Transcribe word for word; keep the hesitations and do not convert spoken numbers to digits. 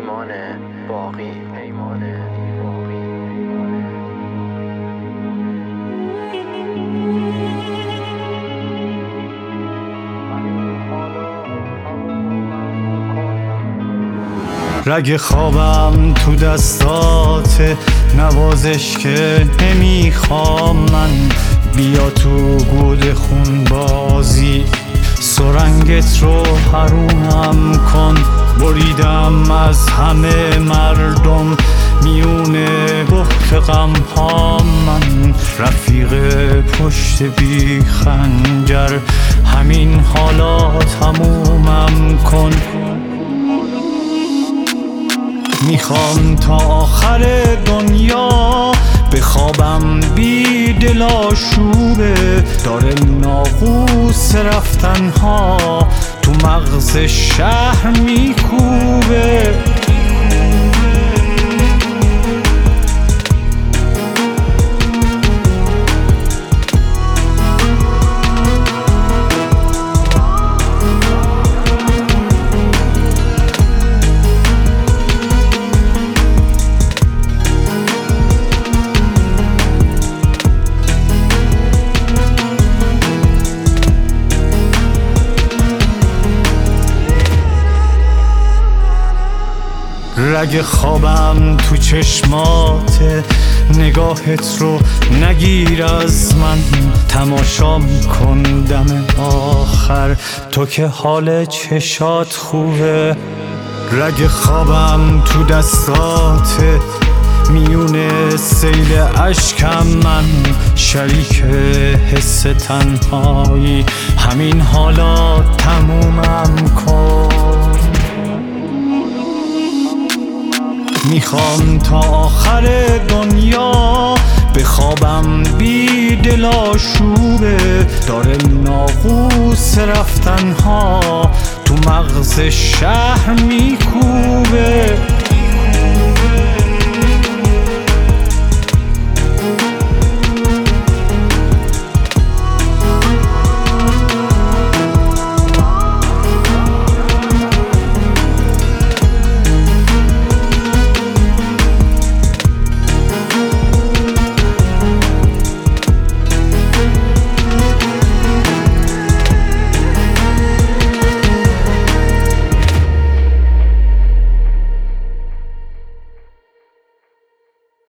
پیمان باقی پیمان باقی رگ خوابم تو دستات، نوازش که نمیخوام من. بیا تو گود خون بازی، سرنگت رو حرومم کن. بریدم از همه مردم میون بحت غم ها من. رفیق پشت بی خنجر، همین حالا تمومم کن. میخوام تا آخر دنیا بخوابم بی دل آشوبه. داره ناقوس رفتن ها تو مغز شهر میکوبه. رگ خوابم تو چشمات، نگاهت رو نگیر از من. تماشا کن دم آخر تو که حال چشات خوبه. رگ خوابم تو دستات، میون سیل اشکم من. شریک حس تنهایی، همین حالا تمومم کن. میخوام تا آخر دنیا بخوابم بی دل آشوبه. داره ناقوس رفتن ها تو مغز شهر میکوبه.